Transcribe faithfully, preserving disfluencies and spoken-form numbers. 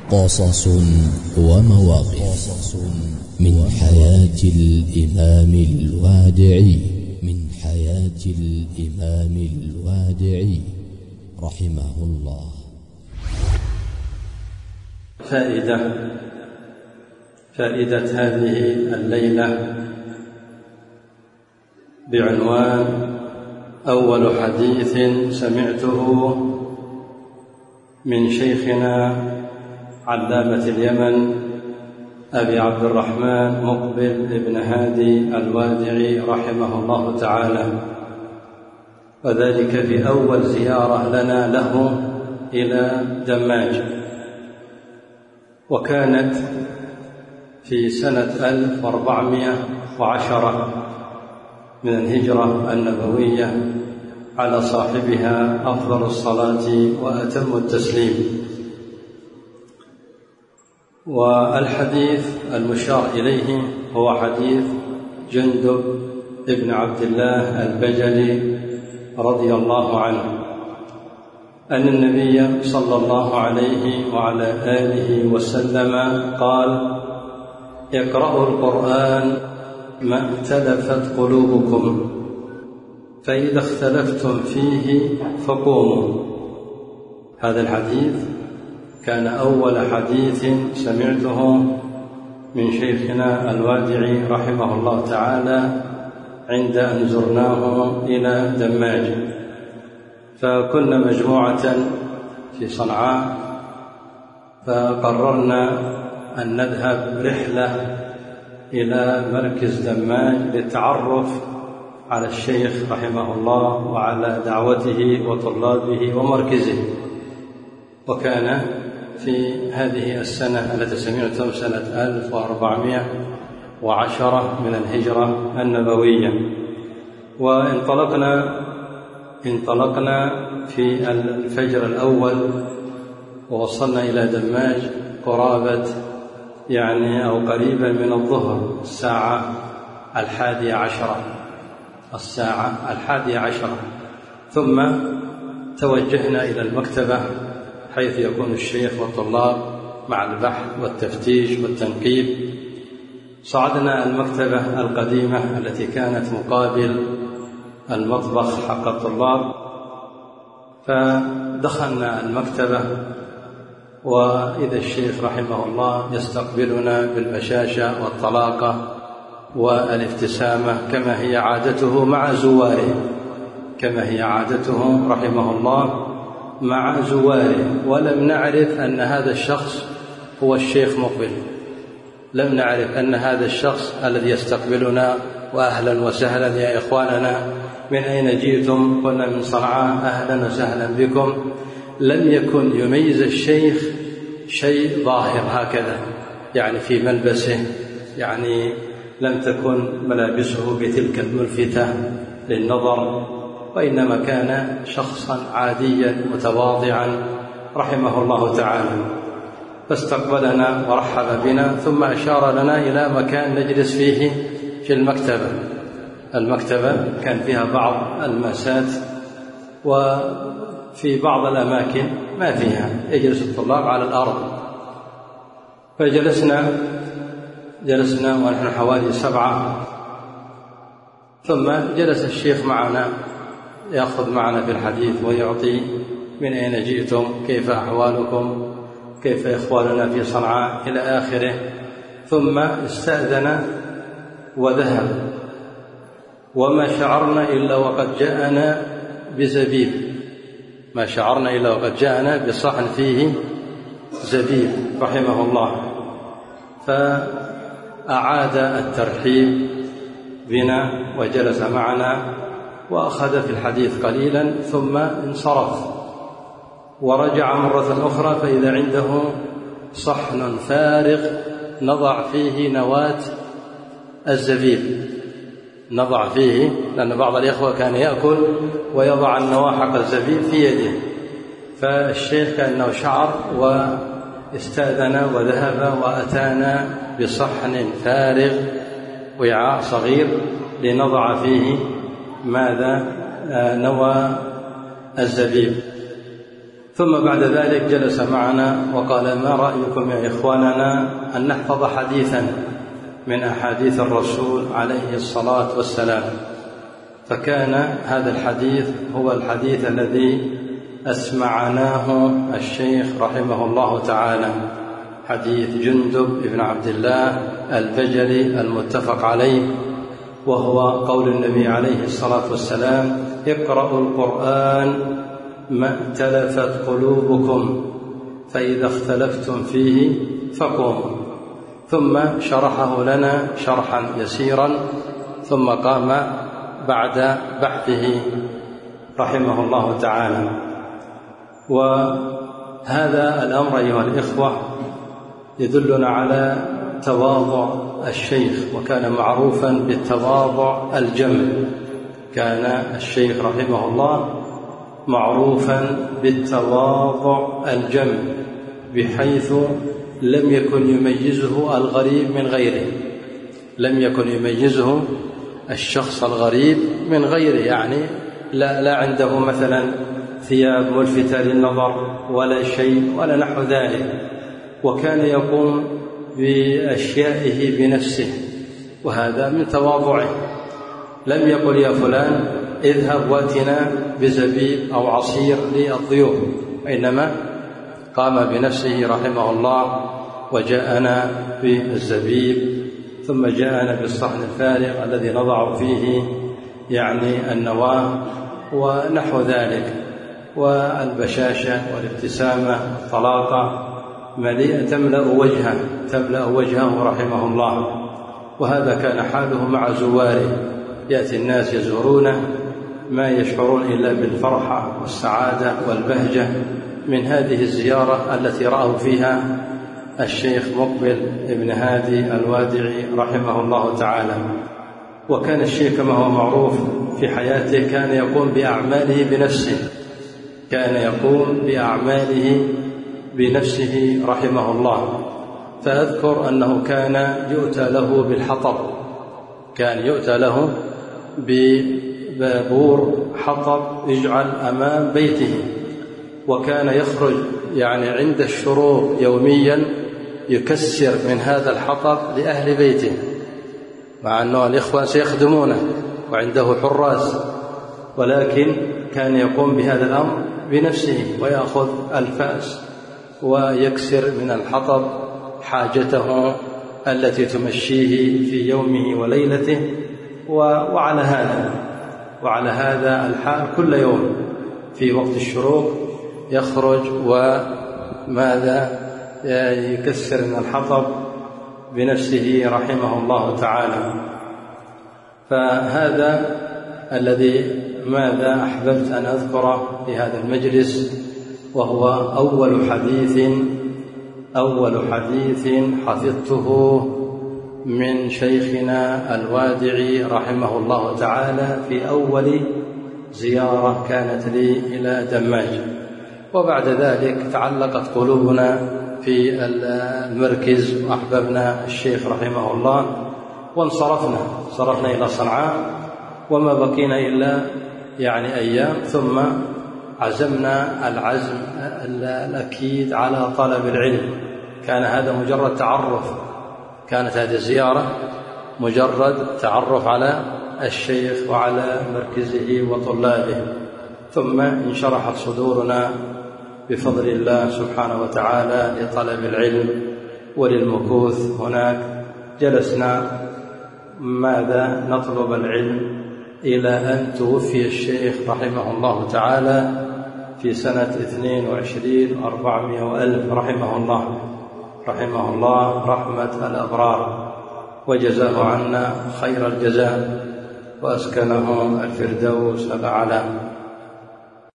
قصص ومواقف من حياة الإمام الوادعي من حياة الإمام الوادعي رحمه الله. فائدة فائدة هذه الليلة بعنوان أول حديث سمعته من شيخنا علامة اليمن أبي عبد الرحمن مقبل بن هادي الوادعي رحمه الله تعالى، وذلك في أول زيارة لنا له إلى دماج، وكانت في سنة ألف وأربعمائة وعشرة من الهجرة النبوية على صاحبها أفضل الصلاة وأتم التسليم. والحديث المشار إليه هو حديث جندب بن عبد الله البجلي رضي الله عنه أن النبي صلى الله عليه وعلى آله وسلم قال: اقرأوا القرآن ما اختلفت قلوبكم، فإذا اختلفتم فيه فقوموا. هذا الحديث كان أول حديث سمعته من شيخنا الوادعي رحمه الله تعالى عند أن زرناه إلى دماج، فكنا مجموعة في صنعاء، فقررنا أن نذهب رحلة إلى مركز دماج للتعرف على الشيخ رحمه الله وعلى دعوته وطلابه ومركزه. وكان في هذه السنة التي سمعتم سنة ألف وأربعمائة وعشرة من الهجرة النبوية. وانطلقنا انطلقنا في الفجر الأول، ووصلنا إلى دماج قرابة يعني أو قريبا من الظهر، الساعة الحادية عشرة الساعة الحادية عشرة ثم توجهنا إلى المكتبة حيث يكون الشيخ والطلاب مع البحث والتفتيش والتنقيب. صعدنا المكتبة القديمة التي كانت مقابل المطبخ حق الطلاب، فدخلنا المكتبة وإذا الشيخ رحمه الله يستقبلنا بالبشاشة والطلاقة والابتسامة كما هي عادته مع زواره كما هي عادته رحمه الله مع زواره. ولم نعرف أن هذا الشخص هو الشيخ مقبل، لم نعرف أن هذا الشخص الذي يستقبلنا وأهلا وسهلا يا إخواننا من أين جئتم؟ قلنا من صنعاء، أهلا وسهلا بكم. لم يكن يميز الشيخ شيء ظاهر هكذا يعني في ملبسه، يعني لم تكن ملابسه بتلك الملفتة للنظر، وإنما كان شخصا عاديا متواضعا رحمه الله تعالى. فاستقبلنا ورحب بنا، ثم أشار لنا إلى مكان نجلس فيه في المكتبة. المكتبة كان فيها بعض المسات، وفي بعض الأماكن ما فيها، يجلس الطلاب على الأرض. فجلسنا جلسنا ونحن حوالي سبعة، ثم جلس الشيخ معنا يأخذ معنا في الحديث ويعطي: من أين جئتم؟ كيف أحوالكم؟ كيف إخواننا في صنعاء؟ إلى آخره. ثم استأذن وذهب، وما شعرنا إلا وقد جاءنا بزبيب ما شعرنا إلا وقد جاءنا بصحن فيه زبيب رحمه الله. فأعاد الترحيب بنا وجلس معنا وأخذ في الحديث قليلا، ثم انصرف ورجع مرة أخرى، فإذا عنده صحن فارغ نضع فيه نواة الزبيب نضع فيه لأن بعض الإخوة كان يأكل ويضع النواة حق الزبيب في يده. فالشيخ كأنه شعر واستأذن وذهب وأتانا بصحن فارغ، وعاء صغير لنضع فيه ماذا؟ نوى الزبيب. ثم بعد ذلك جلس معنا وقال: ما رأيكم يا إخواننا أن نحفظ حديثا من أحاديث الرسول عليه الصلاة والسلام؟ فكان هذا الحديث هو الحديث الذي أسمعناه الشيخ رحمه الله تعالى، حديث جندب بن عبد الله البجلي المتفق عليه، وهو قول النبي عليه الصلاة والسلام: اقرأوا القرآن ما ائتلفت قلوبكم فإذا اختلفتم فيه فقوموا. ثم شرحه لنا شرحا يسيرا، ثم قام بعد بحثه رحمه الله تعالى. وهذا الأمر أيها الإخوة يدلنا على تواضع الشيخ، وكان معروفا بالتواضع الجم. كان الشيخ رحمه الله معروفا بالتواضع الجم، بحيث لم يكن يميزه الغريب من غيره، لم يكن يميزه الشخص الغريب من غيره، يعني لا, لا عنده مثلا ثياب ملفتة للنظر ولا شيء ولا نحو ذلك، وكان يقوم بأشيائه بنفسه، وهذا من تواضعه. لم يقل: يا فلان اذهب واتنا بزبيب أو عصير للضيوف، إنما قام بنفسه رحمه الله وجاءنا بالزبيب، ثم جاءنا بالصحن الفارغ الذي نضع فيه يعني النواة ونحو ذلك، والبشاشة والابتسامة والطلاقة مليئة تملأ وجهه تملأ وجهه رحمه الله. وهذا كان حاله مع زواره، يأتي الناس يزورونه ما يشعرون إلا بالفرحة والسعادة والبهجة من هذه الزيارة التي رأوا فيها الشيخ مقبل ابن هادي الوادعي رحمه الله تعالى. وكان الشيخ كما هو معروف في حياته كان يقوم بأعماله بنفسه، كان يقوم بأعماله بنفسه رحمه الله. فأذكر أنه كان يؤتى له بالحطب، كان يؤتى له ببابور حطب يجعل أمام بيته، وكان يخرج يعني عند الشروق يوميا يكسر من هذا الحطب لأهل بيته، مع أنه الإخوان سيخدمونه وعنده حراس، ولكن كان يقوم بهذا الأمر بنفسه، ويأخذ الفأس ويكسر من الحطب حاجته التي تمشيه في يومه وليلته. وعلى هذا وعلى هذا الحال كل يوم في وقت الشروق يخرج وماذا يكسر من الحطب بنفسه رحمه الله تعالى. فهذا الذي ماذا أحببت أن أذكره في هذا المجلس، وهو أول حديث أول حديث حفظته من شيخنا الوادعي رحمه الله تعالى في أول زيارة كانت لي إلى دماج. وبعد ذلك تعلقت قلوبنا في المركز وأحببنا الشيخ رحمه الله، وانصرفنا صرفنا إلى صنعاء، وما بقينا إلا يعني أيام، ثم عزمنا العزم الأكيد على طلب العلم. كان هذا مجرد تعرف، كانت هذه الزيارة مجرد تعرف على الشيخ وعلى مركزه وطلابه، ثم انشرحت صدورنا بفضل الله سبحانه وتعالى لطلب العلم وللمكوث هناك. جلسنا ماذا نطلب العلم إلى أن توفي الشيخ رحمه الله تعالى في سنة اثنين وعشرين أربعمائة وألف رحمه الله رحمه الله رحمة الأبرار، وجزاه عنا خير الجزاء، وأسكنه الفردوس الأعلى.